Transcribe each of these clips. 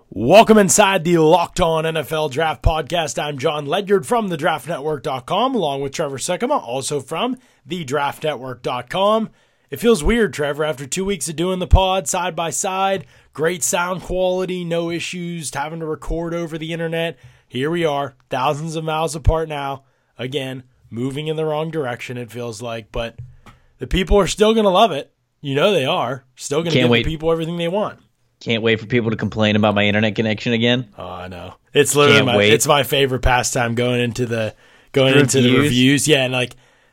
Welcome inside the Locked On NFL Draft Podcast. I'm John Ledyard from thedraftnetwork.com, along with Trevor Sikkema, also from thedraftnetwork.com. It feels weird, Trevor, after 2 weeks of doing the pod side by side, great sound quality, no issues, having to record over the internet. Here we are, thousands of miles apart now. Again, moving in the wrong direction, it feels like, but the people are still going to love it. You know they are. Still going to give the people everything they want. Can't wait for people to complain about my internet connection again. Oh, I know. It's literally it's my favorite pastime going into the reviews. Yeah, and like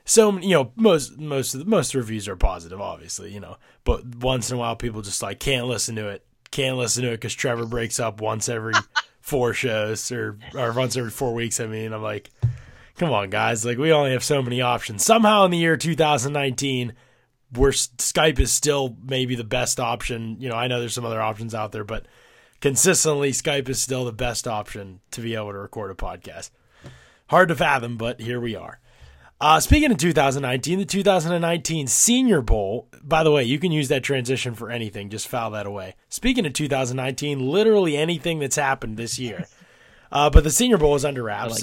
most reviews are positive, obviously, but once in a while people just like can't listen to it because Trevor breaks up once every 4 shows or once every 4 weeks. I mean, I'm like, come on, guys, like we only have so many options. Somehow in the year 2019. Where Skype is still maybe the best option. I know there's some other options out there, but consistently Skype is still the best option to be able to record a podcast. Hard to fathom, but here we are. Speaking of 2019, the 2019 Senior Bowl, by the way, you can use that transition for anything. Just file that away. Speaking of 2019, literally anything that's happened this year. But the Senior Bowl is under wraps.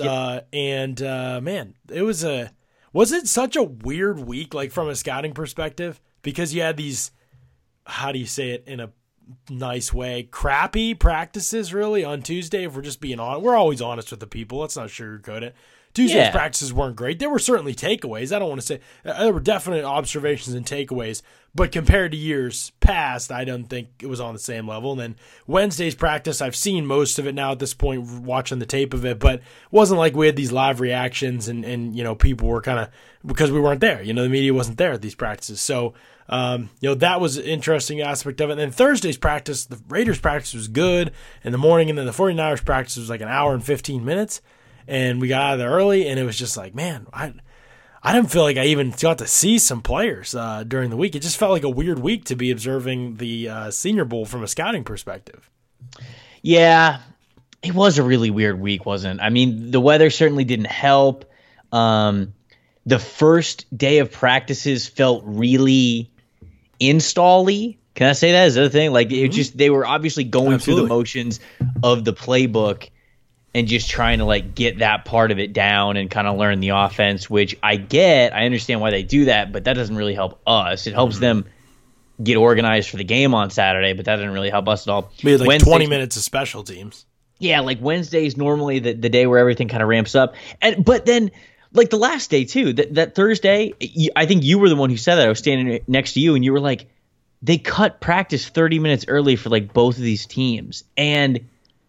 Man, it was Was it such a weird week, like from a scouting perspective? Because you had these, how do you say it in a nice way, crappy practices really on Tuesday, if we're just being honest. We're always honest with the people. Let's not sugarcoat it. Tuesday's practices weren't great. There were certainly takeaways. I don't want to say there were definite observations and takeaways, but compared to years past, I don't think it was on the same level. And then Wednesday's practice, I've seen most of it now at this point, watching the tape of it, but it wasn't like we had these live reactions and people were kind of, because we weren't there. The media wasn't there at these practices. So, that was an interesting aspect of it. And then Thursday's practice, the Raiders practice was good in the morning, and then the 49ers practice was like an hour and 15 minutes. And we got out of there early, and it was just like, man, I didn't feel like I even got to see some players during the week. It just felt like a weird week to be observing the Senior Bowl from a scouting perspective. Yeah, it was a really weird week, wasn't it? I mean, the weather certainly didn't help. The first day of practices felt really install-y. Can I say that? Is that a thing? Like, it just, they were obviously going through the motions of the playbook and just trying to like get that part of it down and kind of learn the offense, which I get. I understand why they do that, but that doesn't really help us. It helps them get organized for the game on Saturday, but that doesn't really help us at all. We had like 20 minutes of special teams. Yeah, like Wednesday is normally the day where everything kind of ramps up. But then like the last day too, that Thursday, I think you were the one who said that. I was standing next to you and you were like, they cut practice 30 minutes early for like both of these teams. And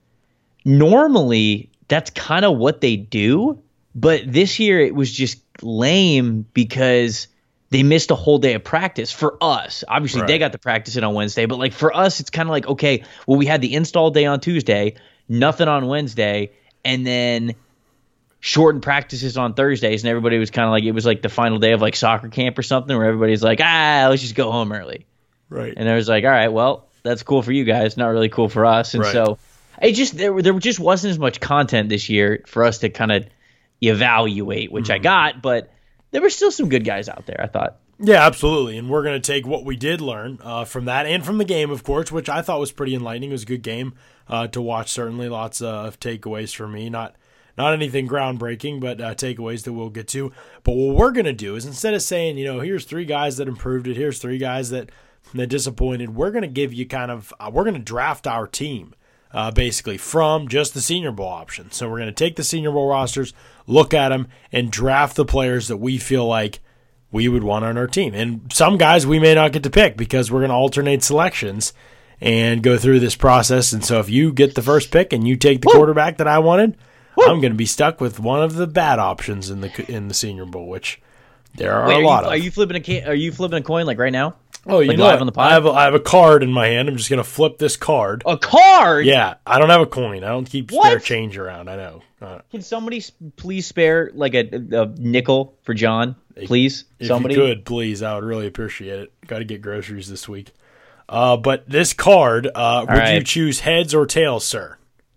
normally, that's kind of what they do, but this year it was just lame because they missed a whole day of practice for us. Obviously, they got to practice it on Wednesday, but like for us, it's kind of like, okay, well, we had the install day on Tuesday, nothing on Wednesday, and then shortened practices on Thursdays, and everybody was kind of like, it was like the final day of like soccer camp or something where everybody's like, let's just go home early. Right. And I was like, all right, well, that's cool for you guys, not really cool for us. And so it just there just wasn't as much content this year for us to kind of evaluate, which I got, but there were still some good guys out there, I thought. Yeah, absolutely. And we're going to take what we did learn from that and from the game, of course, which I thought was pretty enlightening. It was a good game to watch, certainly. Lots of takeaways for me. Not anything groundbreaking, but takeaways that we'll get to. But what we're going to do is instead of saying, here's 3 guys that improved it, here's 3 guys that disappointed, we're going to give you we're going to draft our team. Basically from just the Senior Bowl option. So we're going to take the Senior Bowl rosters, look at them, and draft the players that we feel like we would want on our team. And some guys we may not get to pick because we're going to alternate selections and go through this process. And so if you get the first pick and you take the quarterback that I wanted, I'm going to be stuck with one of the bad options in the Senior Bowl, which there are a lot of. Are you flipping a coin like right now? Oh, you know, live on the pod? I have a card in my hand. I'm just going to flip this card. A card? Yeah. I don't have a coin. I don't keep spare change around. I know. Can somebody please spare like a nickel for John? Please? If somebody? you could, please. I would really appreciate it. Got to get groceries this week. But this card, would you choose heads or tails, sir?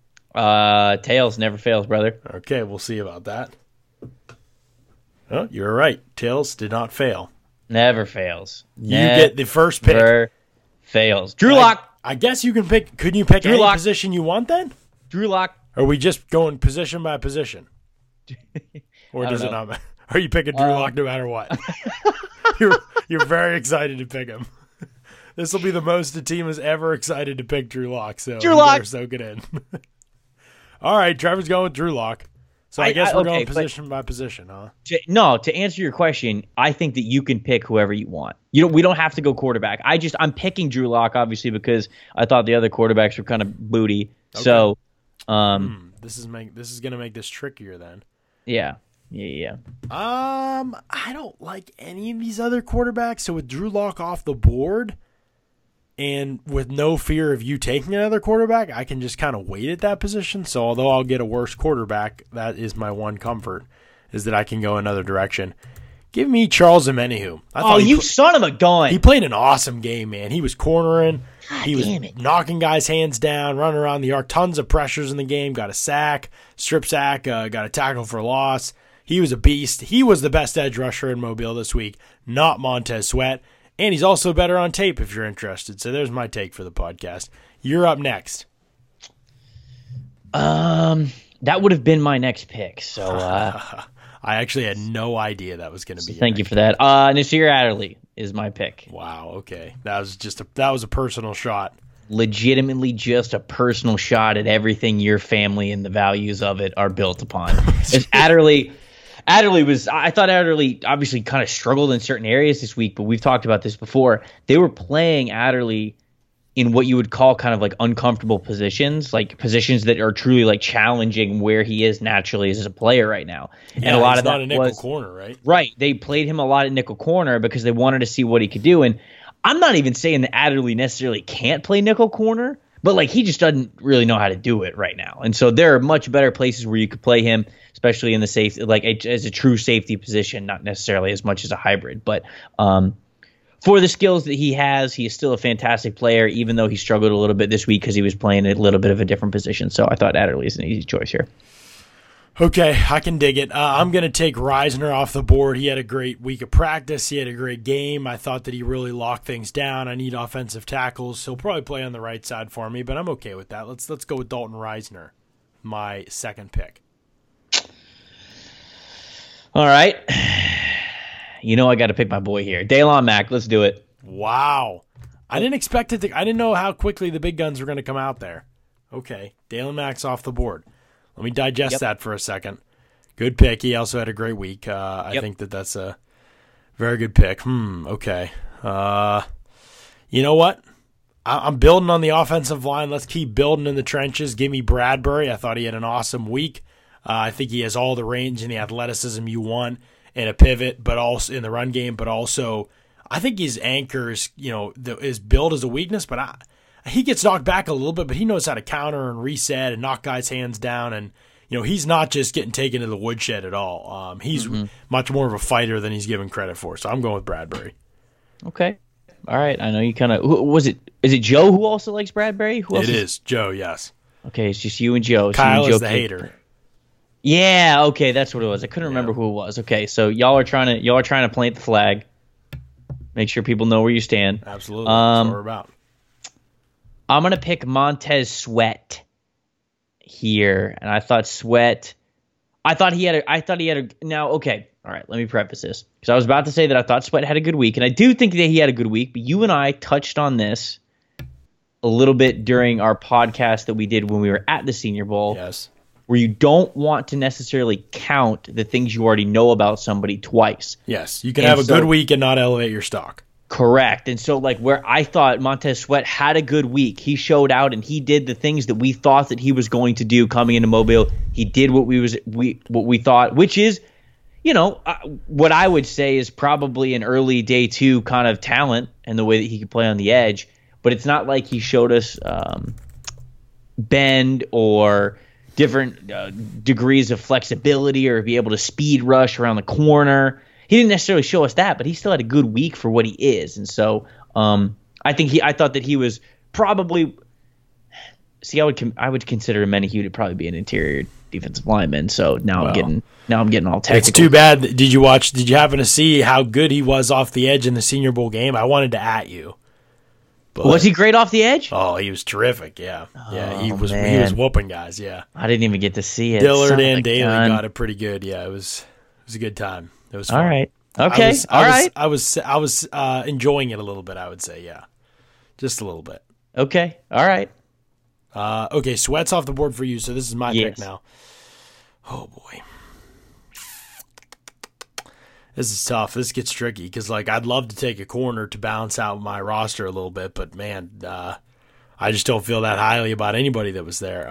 Tails never fails, brother. Okay, we'll see about that. Oh, you're right. Tails did not fail. Never fails. You get the first pick. Never fails. Drew Lock. I guess you can pick. Couldn't you pick Drew any Lock. position you want then? Drew Lock. Or are we just going position by position? Or does it not matter? Are you picking Drew Lock no matter what? You're very excited to pick him. This will be the most the team is ever excited to pick Drew Lock. So Drew Lock. Soak it in. All right, Trevor's going with Drew Lock. So I guess we're going position by position, huh? To answer your question, I think that you can pick whoever you want. We don't have to go quarterback. I'm picking Drew Lock obviously because I thought the other quarterbacks were kind of booty. Okay. So, this is going to make this trickier then. Yeah. I don't like any of these other quarterbacks. So with Drew Lock off the board, and with no fear of you taking another quarterback, I can just kind of wait at that position. So although I'll get a worse quarterback, that is my one comfort, is that I can go another direction. Give me Charles Omenihu. Son of a gun. He played an awesome game, man. He was cornering. He was knocking guys' hands down, running around the arc. Tons of pressures in the game. Got a sack, strip sack, got a tackle for loss. He was a beast. He was the best edge rusher in Mobile this week, not Montez Sweat. And he's also better on tape if you're interested. So there's my take for the podcast. You're up next. That would have been my next pick. So I actually had no idea that was going to be. Thank you for that. Nasir Adderley is my pick. Wow. Okay, that was a personal shot. Legitimately, just a personal shot at everything your family and the values of it are built upon. I thought Adderley obviously kind of struggled in certain areas this week, but we've talked about this before. They were playing Adderley in what you would call kind of like uncomfortable positions, like positions that are truly like challenging where he is naturally as a player right now. Yeah, and a lot of that was nickel corner, right? Right. They played him a lot at nickel corner because they wanted to see what he could do. And I'm not even saying that Adderley necessarily can't play nickel corner, but like he just doesn't really know how to do it right now. And so there are much better places where you could play him, especially in the safety, like as a true safety position, not necessarily as much as a hybrid. But for the skills that he is still a fantastic player, even though he struggled a little bit this week because he was playing a little bit of a different position. So I thought Adderley is an easy choice here. Okay, I can dig it. I'm going to take Reisner off the board. He had a great week of practice. He had a great game. I thought that he really locked things down. I need offensive tackles. He'll probably play on the right side for me, but I'm okay with that. Let's go with Dalton Reisner, my second pick. All right. I got to pick my boy here. Daylon Mack, let's do it. Wow. I didn't expect it to. I didn't know how quickly the big guns were going to come out there. Okay, Daylon Mack's off the board. Let me digest that for a second. Good pick. He also had a great week. I think that's a very good pick. Okay. You know what? I'm building on the offensive line. Let's keep building in the trenches. Give me Bradbury. I thought he had an awesome week. I think he has all the range and the athleticism you want in a pivot, but also in the run game. But also, I think his anchors, his build is a weakness, but he gets knocked back a little bit, but he knows how to counter and reset and knock guys' hands down. And, he's not just getting taken to the woodshed at all. He's much more of a fighter than he's given credit for. So I'm going with Bradbury. Okay. All right. I know you kind of – is it Joe who also likes Bradbury? Who else it is Joe, yes. Okay, it's just you and Joe. Kyle is the hater. Yeah, okay, that's what it was. I couldn't remember who it was. Okay, so y'all are trying to plant the flag. Make sure people know where you stand. Absolutely. That's what we're about. I'm going to pick Montez Sweat here. And I thought he had a now, okay. All right, let me preface this. Because I was about to say that I thought Sweat had a good week. And I do think that he had a good week. But you and I touched on this a little bit during our podcast that we did when we were at the Senior Bowl. Yes. Where you don't want to necessarily count the things you already know about somebody twice. Yes, you can have a good week and not elevate your stock. Correct. And so where I thought Montez Sweat had a good week, he showed out and he did the things that we thought that he was going to do coming into Mobile. He did what we thought, which is, what I would say is probably an early day 2 kind of talent and the way that he could play on the edge. But it's not like he showed us bend or different degrees of flexibility or be able to speed rush around the corner. He didn't necessarily show us that, but he still had a good week for what he is. And so I thought that he was probably – I would consider Omenihu to probably be an interior defensive lineman. So now I'm getting all technical. It's too bad. Did you happen to see how good he was off the edge in the Senior Bowl game? I wanted to at you. But, was he great off the edge? Oh, he was terrific. Yeah, he was whooping guys. Yeah, I didn't even get to see it. Dillard and Daly got it pretty good. Yeah, it was a good time. It was fun. All right. Okay. I was enjoying it a little bit. I would say, yeah, just a little bit. Okay. All right. Okay, Sweat's off the board for you. So this is my pick now. Oh boy. This is tough. This gets tricky because, like, I'd love to take a corner to balance out my roster a little bit, but man, I just don't feel that highly about anybody that was there.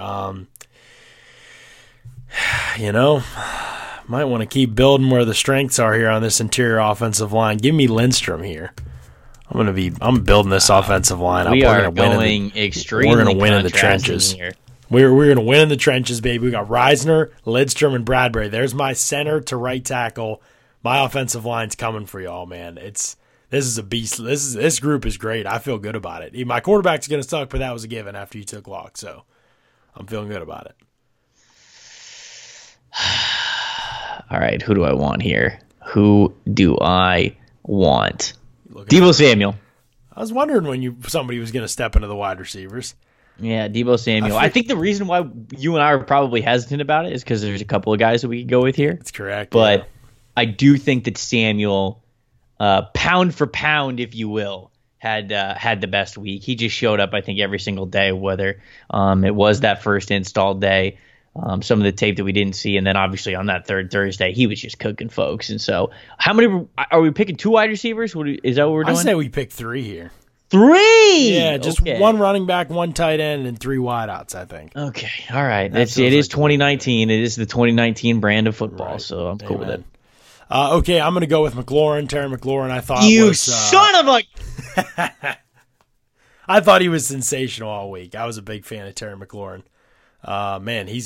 Might want to keep building where the strengths are here on this interior offensive line. Give me Lindstrom here. I'm building this offensive line. We are going extremely. We're going to win in the trenches. We're going to win in the trenches, baby. We got Reisner, Lidstrom, and Bradbury. There's my center to right tackle. My offensive line's coming for y'all, man. This is a beast. This group is great. I feel good about it. My quarterback's going to suck, but that was a given after you took Locke, so I'm feeling good about it. All right, who do I want here? Who do I want? Deebo Samuel. I was wondering when somebody was going to step into the wide receivers. Yeah, Deebo Samuel. I think the reason why you and I are probably hesitant about it is because there's a couple of guys that we could go with here. That's correct. But yeah. I do think that Samuel, pound for pound, if you will, had the best week. He just showed up, I think, every single day, whether it was that first install day, some of the tape that we didn't see, and then obviously on that third Thursday, he was just cooking folks. And so, how many are we picking? 2 wide receivers? Is that what we're doing? I say we pick 3 here. 3? Yeah, just one running back, 1 tight end, and 3 wideouts, I think. Okay, all right. It is 2019. It is the 2019 brand of football, so I'm cool with it. Okay, I'm going to go with McLaurin. Terry McLaurin, I thought son of a... I thought he was sensational all week. I was a big fan of Terry McLaurin. Man, he's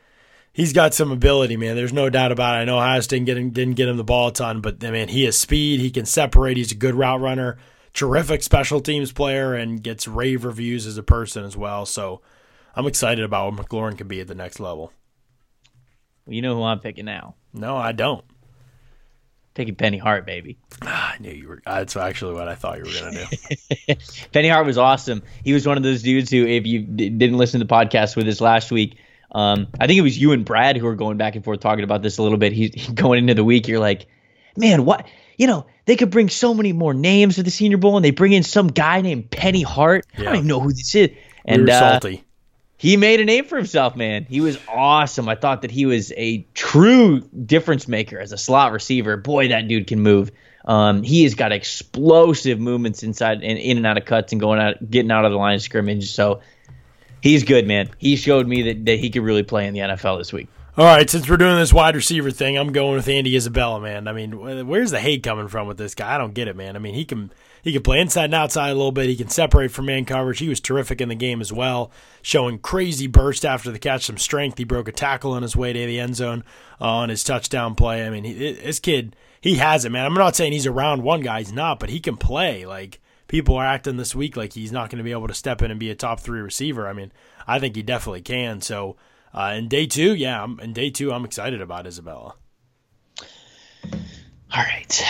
got some ability, man. There's no doubt about it. I know Ohio State didn't get him the ball a ton, but man, he has speed. He can separate. He's a good route runner. Terrific special teams player, and gets rave reviews as a person as well. So I'm excited about what McLaurin can be at the next level. Well, you know who I'm picking now? No, I don't. Picking Penny Hart, baby. I knew you were. That's actually what I thought you were going to do. Penny Hart was awesome. He was one of those dudes who, if you didn't listen to the podcast with us last week, I think it was you and Brad who were going back and forth talking about this a little bit. He going into the week, you're like, man, what? They could bring so many more names to the Senior Bowl, and they bring in some guy named Penny Hart. Yeah. I don't even know who this is. And we were salty. He made a name for himself, man. He was awesome. I thought that he was a true difference maker as a slot receiver. Boy, that dude can move. He has got explosive movements inside and in and out of cuts and getting out of the line of scrimmage. So he's good, man. He showed me that he could really play in the NFL this week. All right, since we're doing this wide receiver thing, I'm going with Andy Isabella, man. I mean, where's the hate coming from with this guy? I don't get it, man. I mean, he can play inside and outside a little bit. He can separate from man coverage. He was terrific in the game as well, showing crazy burst after the catch, some strength. He broke a tackle on his way to the end zone on his touchdown play. I mean, this kid, he has it, man. I'm not saying he's a round one guy. He's not, but he can play. Like, people are acting this week like he's not going to be able to step in and be a top 3 receiver. I mean, I think he definitely can. So, in day 2, I'm excited about Isabella. All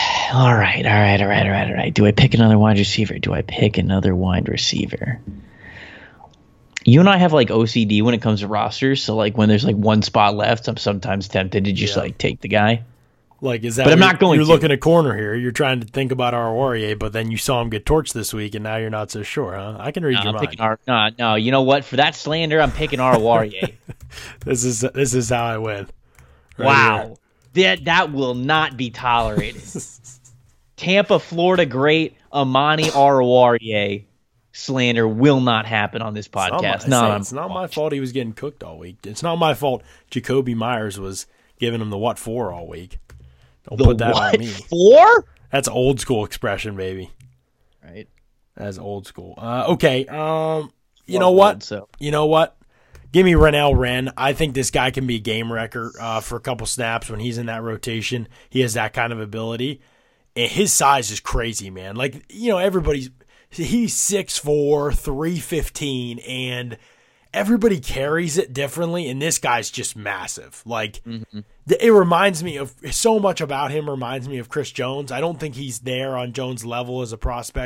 right. Do I pick another wide receiver? You and I have like OCD when it comes to rosters. So like when there's like one spot left, I'm sometimes tempted to just like take the guy. Like, is that? But I'm not going. You're looking at corner here. You're trying to think about Arouarier, but then you saw him get torched this week, and now you're not so sure, huh? I can read your mind. No. You know what? For that slander, I'm picking Arouarier. This is how I win. Wow, that will not be tolerated. Tampa, Florida great Amani Arouarier slander will not happen on this podcast. It's not my fault he was getting cooked all week. It's not my fault Jacoby Myers was giving him the what for all week. Don't put that on me. For? That's old school expression, baby. Right. That's old school. Okay. You know what? Give me Renell Wren. I think this guy can be a game wrecker for a couple snaps when he's in that rotation. He has that kind of ability. And his size is crazy, man. Like, he's 6'4", 315, and everybody carries it differently, and this guy's just massive. Like, it reminds me of so much about him. Reminds me of Chris Jones. I don't think he's there on Jones' level as a prospect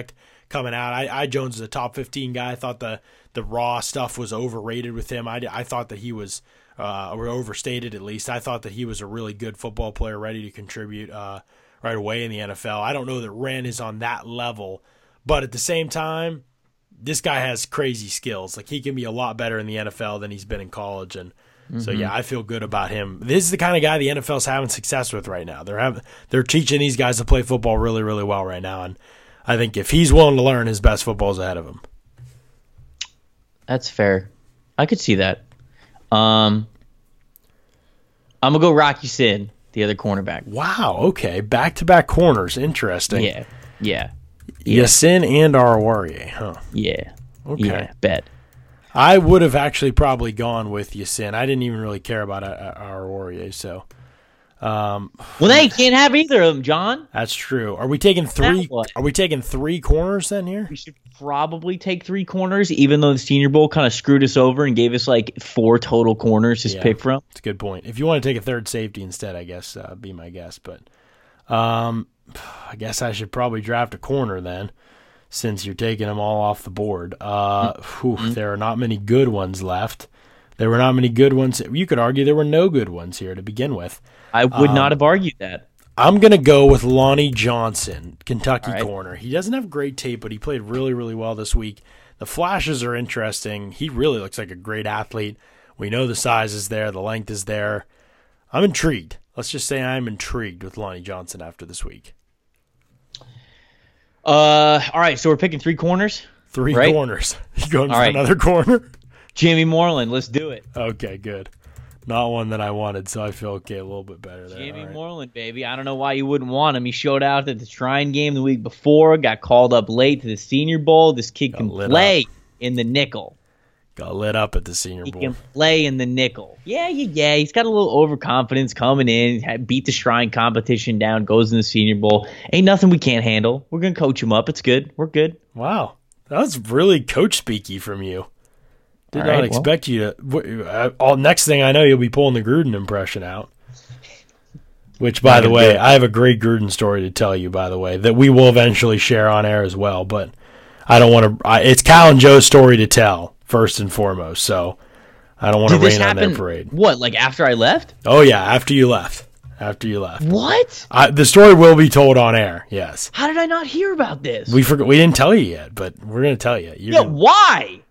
coming out. I Jones is a top 15 guy. I thought the raw stuff was overrated with him. I thought that he was or overstated at least. I thought that he was a really good football player, ready to contribute right away in the NFL. I don't know that Wren is on that level, but at the same time, this guy has crazy skills. Like, he can be a lot better in the NFL than he's been in college, and so yeah, I feel good about him. This is the kind of guy the NFL's having success with right now. They're teaching these guys to play football really, really well right now, and I think if he's willing to learn, his best football is ahead of him. That's fair. I could see that. I'm gonna go Rocky Sin, the other cornerback. Wow. Okay. Back-to-back corners. Interesting. Yeah. Ya-Sin and Arouarieh, huh? Yeah. Okay. Yeah, bet. I would have actually probably gone with Ya-Sin. I didn't even really care about Arouarieh, so. Well, now you can't have either of them, John. That's true. Are we taking three? Are we taking 3 corners then here? We should probably take 3 corners, even though the Senior Bowl kind of screwed us over and gave us like 4 total corners to pick from. That's a good point. If you want to take a third safety instead, I guess be my guess. But I guess I should probably draft a corner then, since you're taking them all off the board. There are not many good ones left. There were not many good ones. You could argue there were no good ones here to begin with. I would not have argued that. I'm going to go with Lonnie Johnson, Kentucky corner. He doesn't have great tape, but he played really, really well this week. The flashes are interesting. He really looks like a great athlete. We know the size is there. The length is there. I'm intrigued. Let's just say I'm intrigued with Lonnie Johnson after this week. All right, so we're picking 3 corners? 3 corners. You going for another corner? Jimmy Moreland, let's do it. Okay, good. Not one that I wanted, so I feel a little bit better there. Jimmy Moreland, baby. I don't know why you wouldn't want him. He showed out at the Shrine game the week before, got called up late to the Senior Bowl. This kid can play in the nickel. Got lit up at the Senior Bowl. He can play in the nickel. Yeah. He's got a little overconfidence coming in, beat the Shrine competition down, goes in the Senior Bowl. Ain't nothing we can't handle. We're going to coach him up. It's good. We're good. Wow. That was really coach-speaky from you. Did not expect you to. Next thing I know, you'll be pulling the Gruden impression out. Which, by the way, I have a great Gruden story to tell you, by the way, that we will eventually share on air as well. But I don't want to. It's Cal and Joe's story to tell, first and foremost. So I don't want to rain on their parade. What, like after I left? Oh, yeah, after you left. What? The story will be told on air, yes. How did I not hear about this? We didn't tell you yet, but we're going to tell you. Why?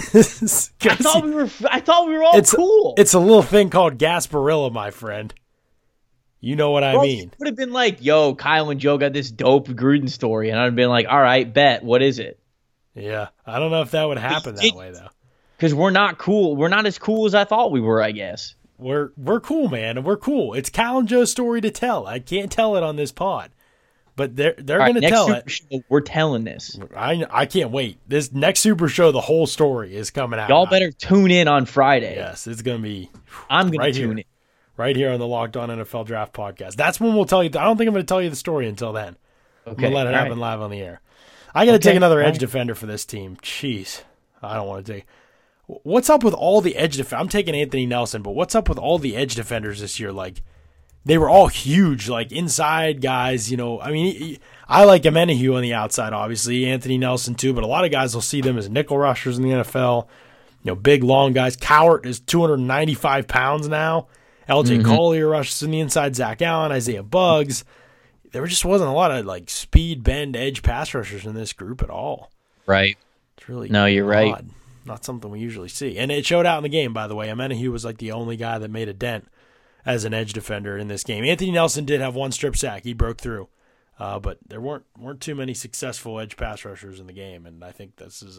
I thought we were all cool. It's a little thing called Gasparilla, my friend. You know what I mean. It would have been like, yo, Kyle and Joe got this dope Gruden story, and I'd have been like, all right, bet. What is it? Yeah, I don't know if that would happen that way, though. Because we're not cool. We're not as cool as I thought we were, I guess. We're cool, man. We're cool. It's Cal and Joe's story to tell. I can't tell it on this pod. But they're going to tell it. Show, we're telling this. I can't wait. This next Super Show, the whole story is coming out. Y'all better tune in on Friday. It's going to be. I'm going to tune in. Right here on the Locked On NFL Draft Podcast. That's when we'll tell you. I don't think I'm going to tell you the story until then. Okay. I'm going to let it happen live on the air. I got to take another edge defender for this team. Jeez. I don't want to take. What's up with all the edge defenders? I'm taking Anthony Nelson, but what's up with all the edge defenders this year? Like, they were all huge, like inside guys. You know, I mean, I like Amenahue on the outside, obviously, Anthony Nelson too, but a lot of guys will see them as nickel rushers in the NFL. You know, big, long guys. Cowart is 295 pounds now. LJ Collier rushes in the inside. Zach Allen, Isaiah Buggs. There just wasn't a lot of like speed, bend, edge pass rushers in this group at all. Right. It's really you're right. Not something we usually see. And it showed out in the game, by the way. Amenahue was like the only guy that made a dent as an edge defender in this game. Anthony Nelson did have one strip sack. He broke through. But there weren't too many successful edge pass rushers in the game, and I think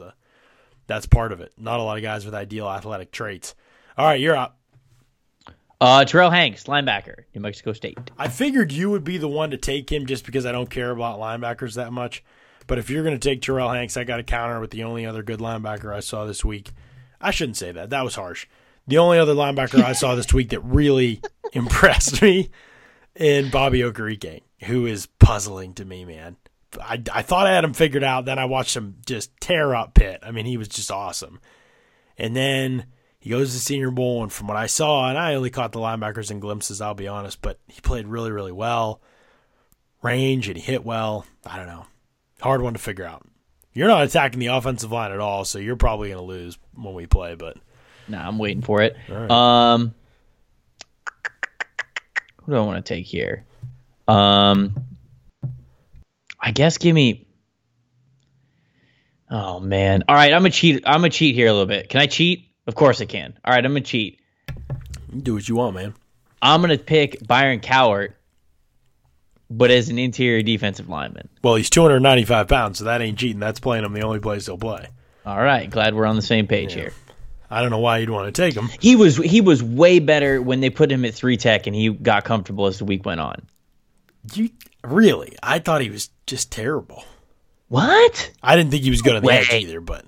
that's part of it. Not a lot of guys with ideal athletic traits. All right, you're up. Terrell Hanks, linebacker, New Mexico State. I figured you would be the one to take him just because I don't care about linebackers that much. But if you're going to take Terrell Hanks, I got to counter with the only other good linebacker I saw this week. I shouldn't say that. That was harsh. The only other linebacker I saw this week that really impressed me in Bobby Okereke, who is puzzling to me, man. I thought I had him figured out. Then I watched him just tear up Pitt. I mean, he was just awesome. And then he goes to the Senior Bowl, and from what I saw, and I only caught the linebackers in glimpses, I'll be honest, but he played really, really well. Range, and he hit well. I don't know. Hard one to figure out. You're not attacking the offensive line at all, so you're probably going to lose when we play. But I'm waiting for it. Right. Who do I want to take here? I guess give me. Oh man! All right, I'm gonna cheat. I'm gonna cheat here a little bit. Can I cheat? Of course I can. All right, I'm gonna cheat. You do what you want, man. I'm gonna pick Byron Cowart, but as an interior defensive lineman. Well, he's 295 pounds, so that ain't cheating. That's playing him the only place he'll play. All right, glad we're on the same page here. I don't know why you'd want to take him. He was way better when they put him at 3 tech, and he got comfortable as the week went on. Really? I thought he was just terrible. What? I didn't think he was good on the edge either, but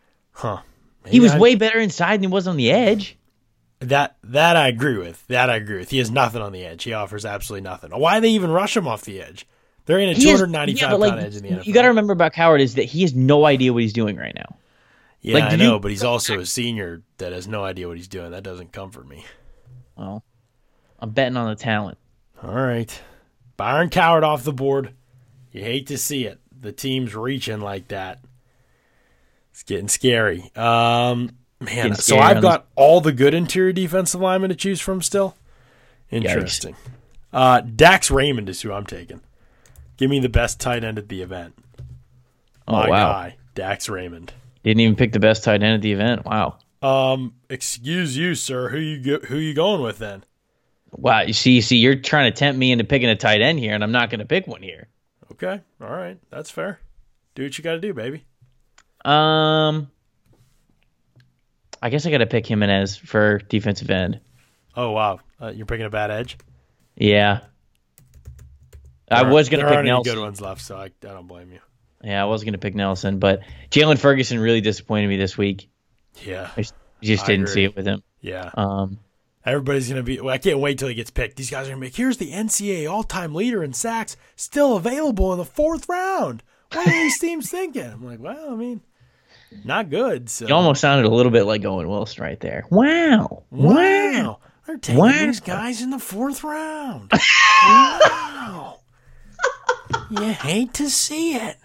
he was way better inside than he was on the edge. That I agree with. He has nothing on the edge. He offers absolutely nothing. Why they even rush him off the edge? They're in a 295-pound edge in the NFL. You got to remember about Cowart is that he has no idea what he's doing right now. Yeah, I know, but he's also a senior that has no idea what he's doing. That doesn't comfort me. Well, I'm betting on the talent. All right. Byron Cowart off the board. You hate to see it. The team's reaching like that. It's getting scary. So I've got all the good interior defensive linemen to choose from still. Interesting. Dax Raymond is who I'm taking. Give me the best tight end at the event. My guy, Dax Raymond. Didn't even pick the best tight end at the event. Wow. Excuse you, sir. Who you going with then? Wow. You see, you're trying to tempt me into picking a tight end here, and I'm not going to pick one here. Okay. All right. That's fair. Do what you got to do, baby. I guess I got to pick Jimenez for defensive end. Oh, wow. You're picking a bad edge? Yeah. I was going to pick Nelson. There aren't any good ones left, so I don't blame you. Yeah, I was going to pick Nelson, but Jalen Ferguson really disappointed me this week. Yeah. I just didn't see it with him. Yeah. Everybody's going to be – I can't wait till he gets picked. These guys are going to be here's the NCAA all-time leader in sacks still available in the 4th round. What are these teams thinking? I'm like, well, I mean, not good. So. You almost sounded a little bit like Owen Wilson right there. Wow. They're taking these guys in the 4th round. Wow. You hate to see it.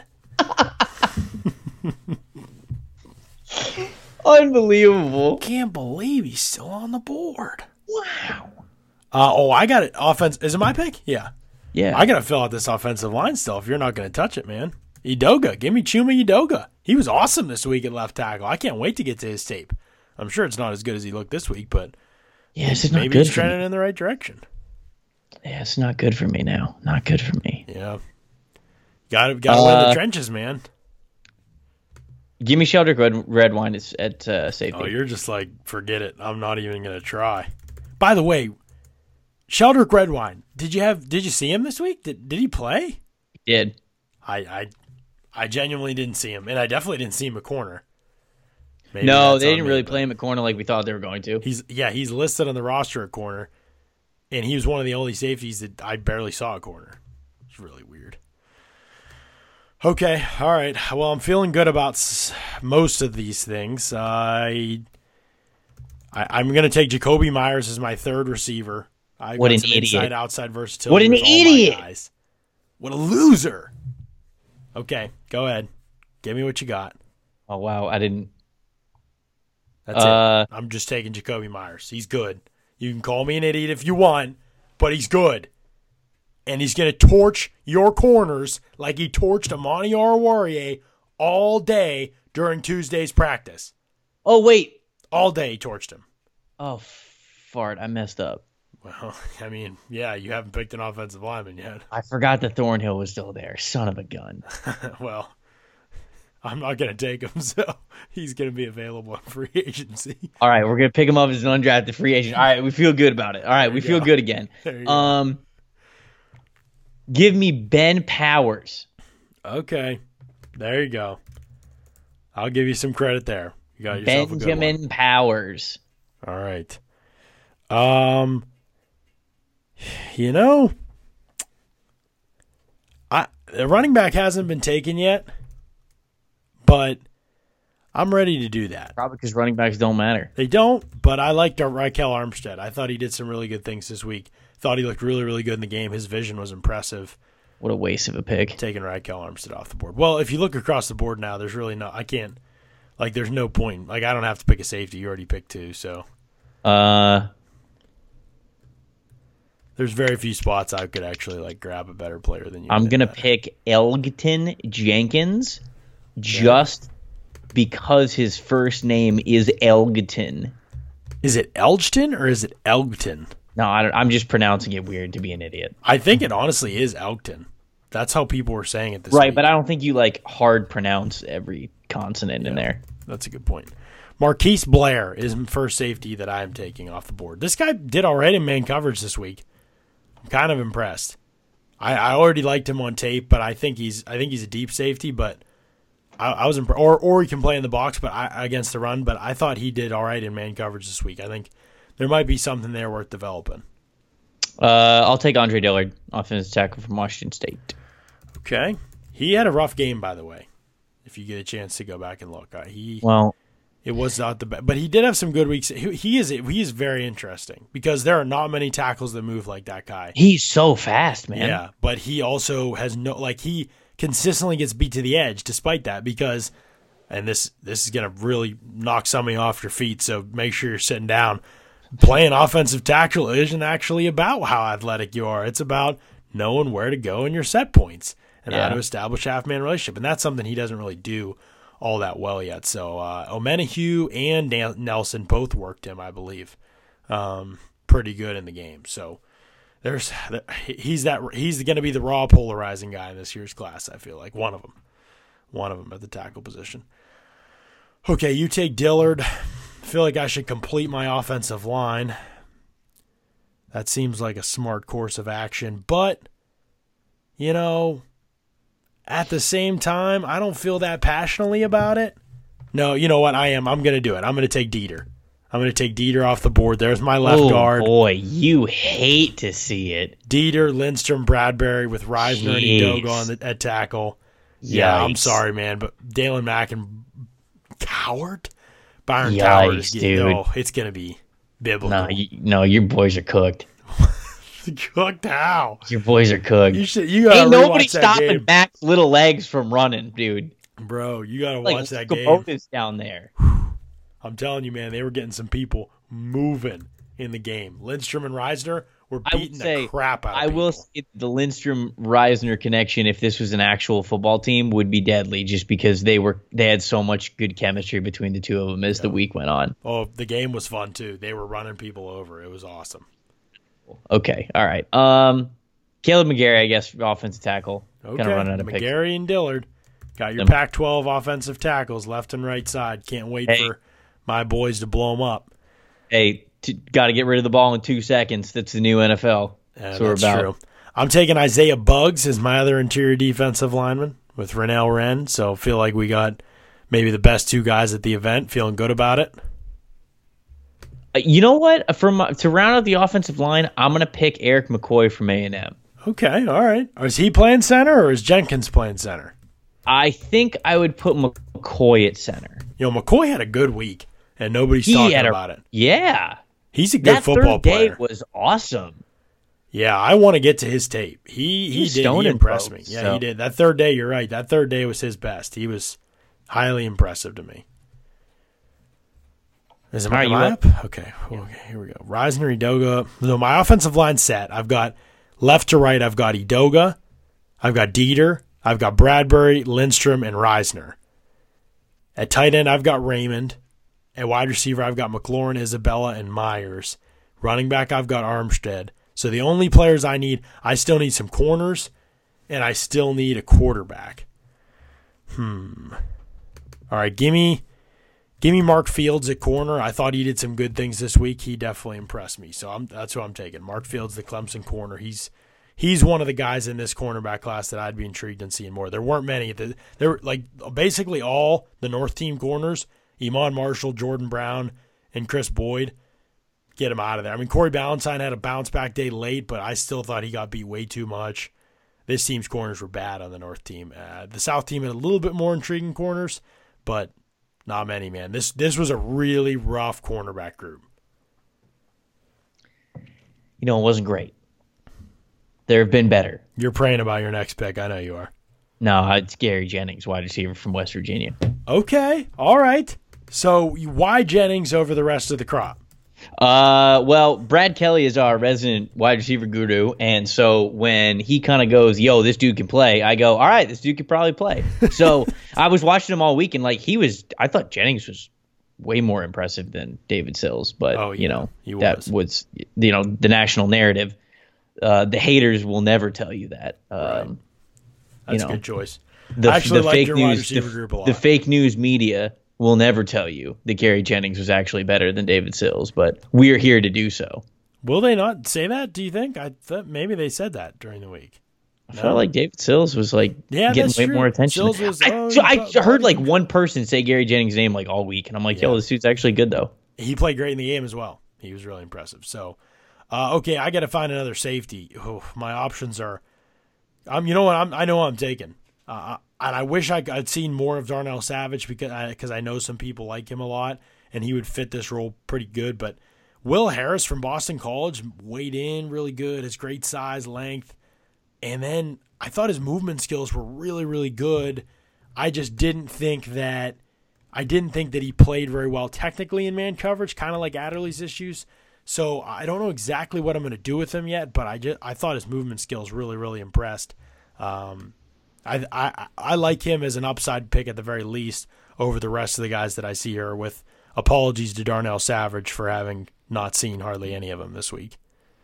Unbelievable. Can't believe he's still on the board. Wow. I got it. Offense. Is it my pick? Yeah. Yeah. I got to fill out this offensive line still if you're not going to touch it, man. Edoga. Give me Chuma Edoga. He was awesome this week at left tackle. I can't wait to get to his tape. I'm sure it's not as good as he looked this week, but maybe he's trending in the right direction. Yeah, it's not good for me now. Not good for me. Yeah. Got to win the trenches, man. Give me Sheldrick Redwine at safety. Oh, you're just like, forget it. I'm not even going to try. By the way, Sheldrick Redwine, did you see him this week? Did he play? He did. I genuinely didn't see him, and I definitely didn't see him at corner. Maybe no, they didn't really play him at corner like we thought they were going to. He's listed on the roster at corner, and he was one of the only safeties that I barely saw at corner. It's really weird. Okay, all right. Well, I'm feeling good about most of these things. I'm going to take Jacoby Myers as my third receiver. What an idiot! Inside-outside versatility. What an idiot! What a loser! Okay, go ahead. Give me what you got. Oh wow, I didn't. That's it. I'm just taking Jacoby Myers. He's good. You can call me an idiot if you want, but he's good. And he's going to torch your corners like he torched Amani Oruwariye all day during Tuesday's practice. Oh, wait. All day he torched him. Oh, fart. I messed up. Well, I mean, yeah, you haven't picked an offensive lineman yet. I forgot that Thornhill was still there. Son of a gun. Well, I'm not going to take him, so he's going to be available in free agency. All right, we're going to pick him up as an undrafted free agent. All right, we feel good about it. All right, we feel good again. Give me Ben Powers. Okay, there you go. I'll give you some credit there. You got yourself a good one. Benjamin Powers. All right. The running back hasn't been taken yet, but I'm ready to do that. Probably because running backs don't matter. They don't, but I liked Raquel Armstead. I thought he did some really good things this week. Thought he looked really, really good in the game. His vision was impressive. What a waste of a pick. Taking Rykel Armstead off the board. Well, if you look across the board now, there's really no. I can't. Like, there's no point. Like, I don't have to pick a safety. You already picked 2, so. There's very few spots I could actually like grab a better player than you. I'm gonna pick Elgton Jenkins, just because his first name is Elgton. Is it Elgton or is it Elgton? No, I'm just pronouncing it weird to be an idiot. I think it honestly is Elgton. That's how people were saying it this right, week. But I don't think you like hard pronounce every consonant in there. That's a good point. Marquise Blair is first safety that I am taking off the board. This guy did all right in man coverage this week. I'm kind of impressed. I already liked him on tape, but I think he's a deep safety. But I was impressed. Or he can play in the box, but against the run. But I thought he did all right in man coverage this week. I think there might be something there worth developing. I'll take Andre Dillard, offensive tackle from Washington State. Okay, he had a rough game, by the way. If you get a chance to go back and look, it was not the best, but he did have some good weeks. He is very interesting because there are not many tackles that move like that guy. He's so fast, man. Yeah, but he also has he consistently gets beat to the edge despite that because, and this is going to really knock somebody off your feet, so make sure you're sitting down. Playing offensive tackle isn't actually about how athletic you are. It's about knowing where to go in your set points and how to establish half-man relationship, and that's something he doesn't really do all that well yet. So Omenihu and Nelson both worked him, I believe, pretty good in the game. So he's going to be the raw polarizing guy in this year's class. I feel like one of them at the tackle position. Okay, you take Dillard. I feel like I should complete my offensive line. That seems like a smart course of action, but at the same time, I don't feel that passionately about it. No, you know what? I am. I'm going to do it. I'm going to take Dieter. I'm going to take Dieter off the board. There's my left guard. Oh, boy. You hate to see it. Dieter, Lindstrom, Bradbury with Reisner and Edoga at tackle. Yeah, I'm sorry, man, but Dalen Mack and Coward? Byron Coward is it's going to be biblical. No, your boys are cooked. Cooked how? Your boys are cooked. You gotta Ain't nobody stopping game. Mack's little legs from running, dude. Bro, you gotta watch that game. Kubota down there. I'm telling you, man, they were getting some people moving in the game. Lindstrom and Reisner were beating the crap out of people. I will say the Lindstrom-Reisner connection, if this was an actual football team, would be deadly just because they had so much good chemistry between the two of them as the week went on. Oh, the game was fun, too. They were running people over. It was awesome. Okay, all right. Caleb McGarry, I guess, offensive tackle. Okay, kind of running out of picks. McGarry and Dillard. Got your Pac-12 offensive tackles left and right side. Can't wait for my boys to blow them up. Hey, got to get rid of the ball in 2 seconds. That's the new NFL. That's true. I'm taking Isaiah Buggs as my other interior defensive lineman with Renell Wren. So feel like we got maybe the best 2 guys at the event. Feeling good about it. You know what? To round out the offensive line, I'm going to pick Eric McCoy from A&M. Okay, all right. Is he playing center or is Jenkins playing center? I think I would put McCoy at center. McCoy had a good week, and nobody's talking about it. Yeah. He's a good football player. That third day was awesome. Yeah, I want to get to his tape. He impressed me. Yeah, he did. That third day, you're right. That third day was his best. He was highly impressive to me. Am I up? Okay, here we go. Reisner, Edoga. So my offensive line set. I've got left to right, I've got Edoga. I've got Dieter. I've got Bradbury, Lindstrom, and Reisner. At tight end, I've got Raymond. At wide receiver, I've got McLaurin, Isabella, and Myers. Running back, I've got Armstead. So the only players I still need some corners, and I still need a quarterback. All right, give me Mark Fields at corner. I thought he did some good things this week. He definitely impressed me. So that's who I'm taking. Mark Fields, the Clemson corner. He's one of the guys in this cornerback class that I'd be intrigued in seeing more. There weren't many. There were like basically all the North team corners, Iman Marshall, Jordan Brown, and Chris Boyd. Get him out of there. I mean, Corey Ballantyne had a bounce-back day late, but I still thought he got beat way too much. This team's corners were bad on the North team. The South team had a little bit more intriguing corners, but not many, man. This was a really rough cornerback group. It wasn't great. There have been better. You're praying about your next pick. I know you are. No, it's Gary Jennings, wide receiver from West Virginia. Okay. All right. So why Jennings over the rest of the crop? Well, Brad Kelly is our resident wide receiver guru, and so when he kind of goes, "Yo, this dude can play," I go, "All right, this dude could probably play." So I was watching him all week, and I thought Jennings was way more impressive than David Sills, but that was the national narrative. The haters will never tell you that. Right. That's a good choice. The fake news, the fake news media will never tell you that Gary Jennings was actually better than David Sills, but we're here to do so. Will they not say that, do you think? I thought maybe they said that during the week. I felt like David Sills was getting way more attention. I heard one person say Gary Jennings' name all week, and I'm like, yo, this dude's actually good though. He played great in the game as well. He was really impressive. So, okay, I got to find another safety. Oh, my options are, I know what I'm taking. And I wish I'd seen more of Darnell Savage because I know some people like him a lot, and he would fit this role pretty good. But Will Harris from Boston College weighed in really good, his great size, length. And then I thought his movement skills were really, really good. I just didn't think that he played very well technically in man coverage, kind of like Adderley's issues. So I don't know exactly what I'm going to do with him yet, but I thought his movement skills really, really impressed. I like him as an upside pick at the very least over the rest of the guys that I see here, with apologies to Darnell Savage for having not seen hardly any of them this week.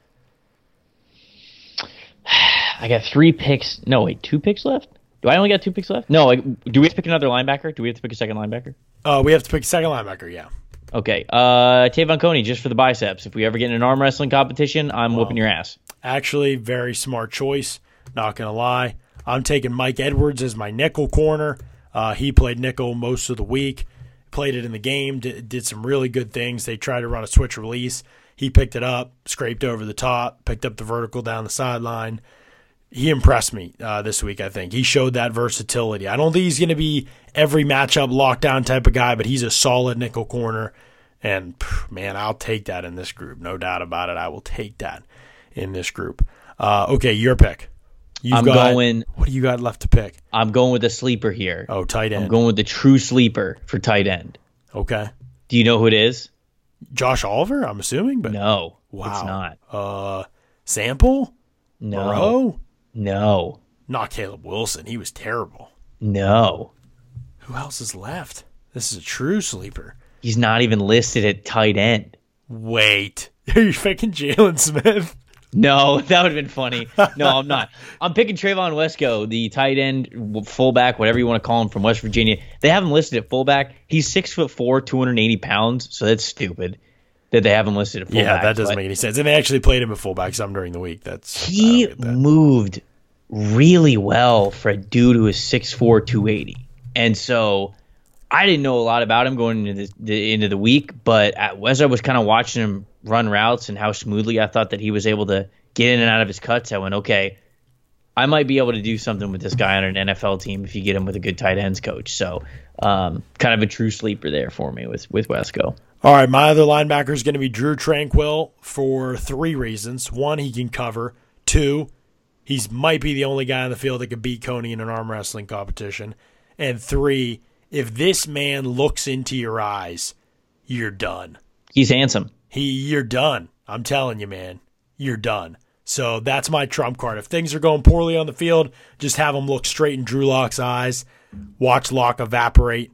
I got 3 picks. No, wait, 2 picks left? Do I only got 2 picks left? No, do we have to pick another linebacker? Do we have to pick a second linebacker? We have to pick a second linebacker, yeah. Okay, Tavon Coney, just for the biceps. If we ever get in an arm wrestling competition, I'm whooping your ass. Actually, very smart choice, not going to lie. I'm taking Mike Edwards as my nickel corner. He played nickel most of the week, played it in the game, did some really good things. They tried to run a switch release. He picked it up, scraped over the top, picked up the vertical down the sideline. He impressed me this week, I think. He showed that versatility. I don't think he's going to be every matchup lockdown type of guy, but he's a solid nickel corner. And, man, I'll take that in this group. No doubt about it. I will take that in this group. Okay, your pick. What do you got left to pick? I'm going with a sleeper here. Oh, tight end. I'm going with the true sleeper for tight end. Okay. Do you know who it is? Josh Oliver, I'm assuming, but no, wow. It's not. Sample? No. Moreau? No. Not Caleb Wilson. He was terrible. No. Who else is left? This is a true sleeper. He's not even listed at tight end. Wait. Are you picking Jalen Smith? No, that would have been funny. No, I'm not. I'm picking Trayvon Wesco, the tight end, fullback, whatever you want to call him, from West Virginia. They have him listed at fullback. He's 6'4", 280 pounds, so that's stupid that they have him listed at fullback. Yeah, that doesn't make any sense. And they actually played him at fullback some during the week. He moved really well for a dude who is 6'4", 280. And so I didn't know a lot about him going into the week, but as I was kind of watching him run routes and how smoothly I thought that he was able to get in and out of his cuts, I went, okay, I might be able to do something with this guy on an NFL team if you get him with a good tight ends coach. So kind of a true sleeper there for me with Wesco. All right, my other linebacker is going to be Drew Tranquill for 3 reasons. 1, he can cover. 2, he might be the only guy on the field that could beat Coney in an arm wrestling competition. And 3, if this man looks into your eyes, you're done. He's handsome. You're done. I'm telling you, man. You're done. So that's my trump card. If things are going poorly on the field, just have him look straight in Drew Lock's eyes, watch Lock evaporate,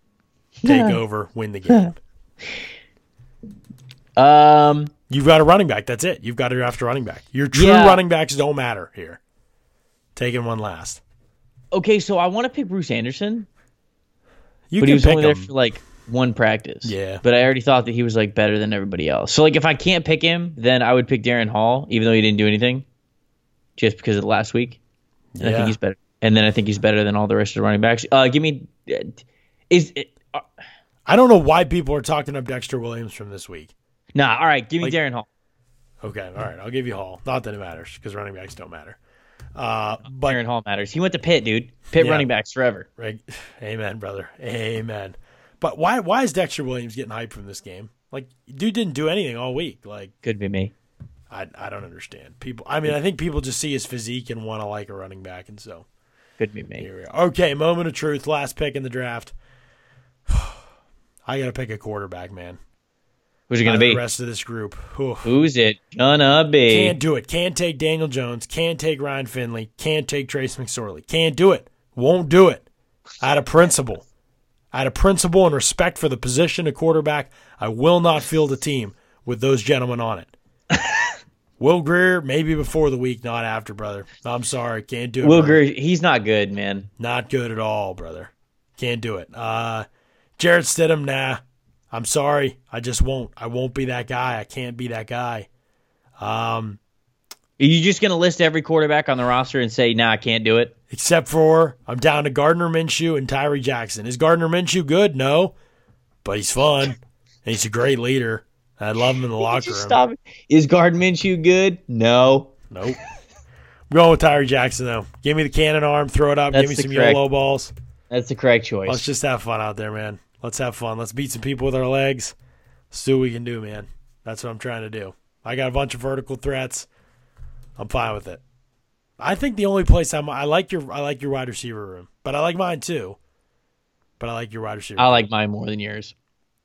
take over, win the game. You've got a running back. That's it. You've got to draft a running back. Your true running backs don't matter here. Taking one last. Okay, so I want to pick Bruce Anderson. But he was only there for 1 practice. Yeah. But I already thought that he was better than everybody else. So if I can't pick him, then I would pick Darren Hall, even though he didn't do anything, just because of the last week. And I think he's better. And then I think he's better than all the rest of the running backs. Give me I don't know why people are talking up Dexter Williams from this week. Nah, all right, give me Darren Hall. Okay, all right, I'll give you Hall. Not that it matters, because running backs don't matter. But Darren Hall matters. He went to Pitt, dude. Pitt running backs forever. Right. Amen, brother. Amen. But why is Dexter Williams getting hyped from this game? Dude didn't do anything all week. Could be me. I don't understand people. I mean, I think people just see his physique and want to like a running back, and so could be me. Here we are. Okay, moment of truth. Last pick in the draft. I got to pick a quarterback, man. Who's it going to be? The rest of this group. Who's it gonna be? Can't do it. Can't take Daniel Jones. Can't take Ryan Finley. Can't take Trace McSorley. Can't do it. Won't do it. Out of principle. Out of principle and respect for the position of quarterback, I will not field a team with those gentlemen on it. Will Grier, maybe before the week, not after, brother. I'm sorry. Can't do it. Will Grier, he's not good, man. Not good at all, brother. Can't do it. Jarrett Stidham, nah. I'm sorry. I just won't. I won't be that guy. I can't be that guy. Are you just going to list every quarterback on the roster and say, nah, I can't do it? Except for I'm down to Gardner Minshew and Tyree Jackson. Is Gardner Minshew good? No. But he's fun. And he's a great leader. I love him in the locker room. Stop. Is Gardner Minshew good? No. Nope. I'm going with Tyree Jackson, though. Give me the cannon arm. Throw it up. Give me some YOLO balls. That's the correct choice. Let's just have fun out there, man. Let's have fun. Let's beat some people with our legs. Let's see what we can do, man. That's what I'm trying to do. I got a bunch of vertical threats. I'm fine with it. I think the only place I like your wide receiver room, but I like mine too. But I like your wide receiver. I like mine more than yours.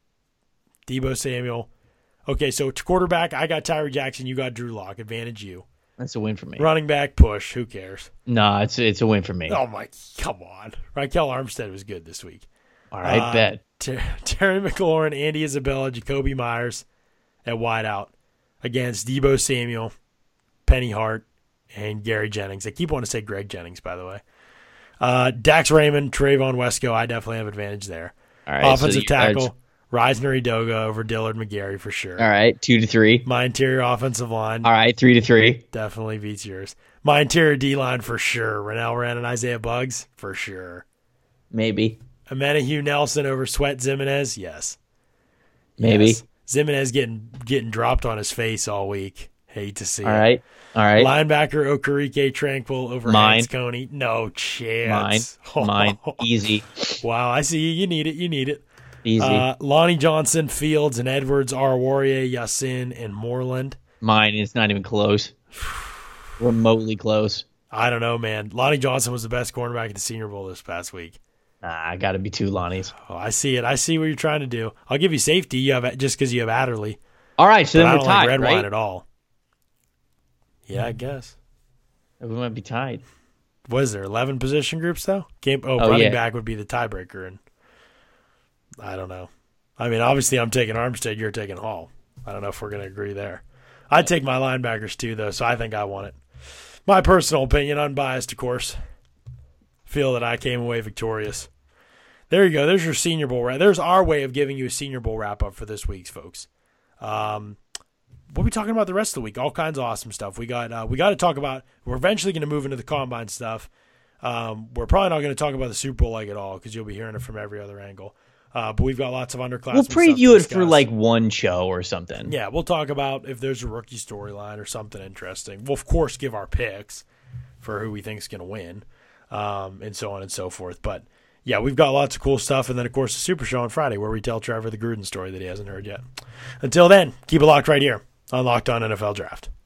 Deebo Samuel. Okay, so quarterback, I got Tyree Jackson. You got Drew Lock. Advantage you. That's a win for me. Running back, push. Who cares? No, it's a win for me. Oh my, come on. Raquel Armstead was good this week. All right, bet. Terry McLaurin, Andy Isabella, Jacoby Myers at wideout against Deebo Samuel, Penny Hart, and Gary Jennings. I keep wanting to say Greg Jennings, by the way. Dax Raymond, Trayvon Wesco. I definitely have advantage there. All right, offensive tackle, Reisner Edoga over Dillard McGarry for sure. All right, 2-3. My interior offensive line. All right, 3-3. Definitely beats yours. My interior D-line for sure. Rennell Wren and Isaiah Buggs for sure. Maybe. Amena Hugh Nelson over Sweat Zimenez, yes. Maybe. Yes. Zimenez getting dropped on his face all week. Hate to see it. All right. Linebacker Okereke Tranquil over Hans Coney. No chance. Mine. Easy. Wow, I see you. You need it. Easy. Lonnie Johnson, Fields, and Edwards, R. Warrior, Yassin, and Moreland. Mine is not even close. Remotely close. I don't know, man. Lonnie Johnson was the best cornerback at the Senior Bowl this past week. I got to be 2 Lonnies. Oh, I see it. I see what you're trying to do. I'll give you safety. You have just because you have Adderley. All right, so then we're tied, I don't like right? Redwine at all. Yeah, I guess. We might be tied. What is there, 11 position groups, though? Running back would be the tiebreaker, and I don't know. I mean, obviously I'm taking Armstead, you're taking Hall. I don't know if we're going to agree there. I'd take my linebackers, too, though, so I think I won it. My personal opinion, unbiased, of course. Feel that I came away victorious. There you go. There's your Senior Bowl wrap. There's our way of giving you a Senior Bowl wrap-up for this week's, folks. What are we talking about the rest of the week? All kinds of awesome stuff. We got to talk about. We're eventually going to move into the combine stuff. We're probably not going to talk about the Super Bowl at all because you'll be hearing it from every other angle. But we've got lots of underclassmen. We'll preview it for like one show or something. Yeah, we'll talk about if there's a rookie storyline or something interesting. We'll of course give our picks for who we think is going to win, and so on and so forth. But yeah, we've got lots of cool stuff. And then, of course, the Super Show on Friday where we tell Trevor the Gruden story that he hasn't heard yet. Until then, keep it locked right here on Locked On NFL Draft.